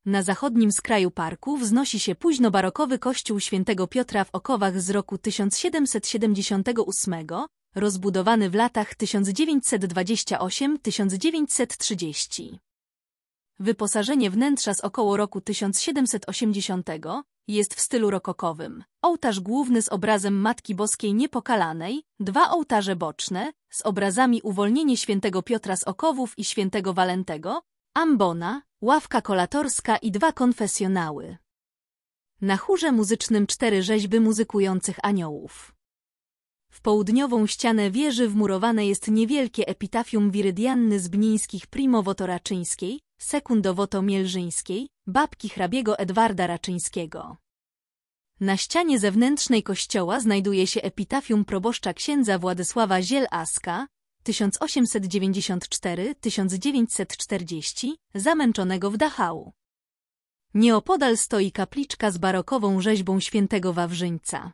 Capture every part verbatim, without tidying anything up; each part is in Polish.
Na zachodnim skraju parku wznosi się późnobarokowy kościół świętego Piotra w Okowach z roku tysiąc siedemset siedemdziesiątego ósmego, rozbudowany w latach tysiąc dziewięćset dwudziestym ósmym do tysiąc dziewięćset trzydziestego. Wyposażenie wnętrza z około roku tysiąc siedemset osiemdziesiątego jest w stylu rokokowym. Ołtarz główny z obrazem Matki Boskiej Niepokalanej, dwa ołtarze boczne z obrazami Uwolnienie świętego Piotra z Okowów i świętego Walentego, ambona, ławka kolatorska i dwa konfesjonały. Na chórze muzycznym cztery rzeźby muzykujących aniołów. W południową ścianę wieży wmurowane jest niewielkie epitafium Wirydianny Zbnińskich Primowoto Raczyńskiej, Sekundowoto Mielżyńskiej, babki hrabiego Edwarda Raczyńskiego. Na ścianie zewnętrznej kościoła znajduje się epitafium proboszcza księdza Władysława Ziel-Aska, tysiąc osiemset dziewięćdziesiąt cztery do tysiąc dziewięćset czterdziestego, zamęczonego w Dachau. Nieopodal stoi kapliczka z barokową rzeźbą świętego Wawrzyńca.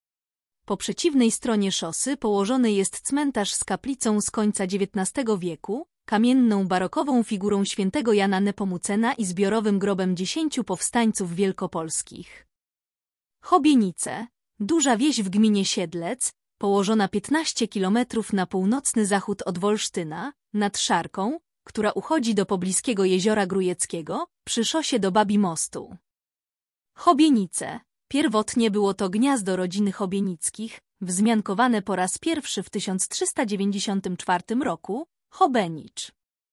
Po przeciwnej stronie szosy położony jest cmentarz z kaplicą z końca dziewiętnastego wieku, kamienną barokową figurą świętego Jana Nepomucena i zbiorowym grobem dziesięciu powstańców wielkopolskich. Chobienice, duża wieś w gminie Siedlec, położona piętnaście kilometrów na północny zachód od Wolsztyna, nad Szarką, która uchodzi do pobliskiego jeziora Grujeckiego, przy szosie do Babimostu. Chobienice. Pierwotnie było to gniazdo rodziny Chobienickich, wzmiankowane po raz pierwszy w tysiąc trzysta dziewięćdziesiątym czwartym roku, Chobenicz.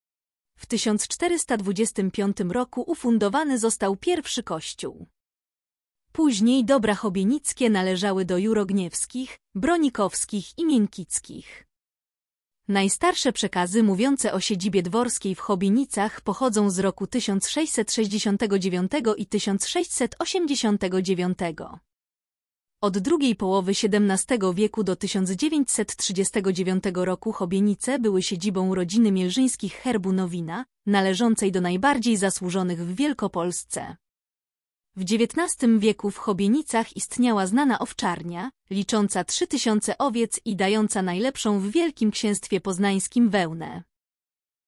W tysiąc czterysta dwudziestym piątym roku ufundowany został pierwszy kościół. Później dobra chobienickie należały do Jurogniewskich, Bronikowskich i Miękickich. Najstarsze przekazy mówiące o siedzibie dworskiej w Chobienicach pochodzą z roku tysiąc sześćset sześćdziesiątego dziewiątego i tysiąc sześćset osiemdziesiątego dziewiątego. Od drugiej połowy siedemnastego wieku do tysiąc dziewięćset trzydziestego dziewiątego roku Chobienice były siedzibą rodziny Mielżyńskich herbu Nowina, należącej do najbardziej zasłużonych w Wielkopolsce. W dziewiętnastym wieku w Chobienicach istniała znana owczarnia, licząca trzy tysiące owiec i dająca najlepszą w Wielkim Księstwie Poznańskim wełnę.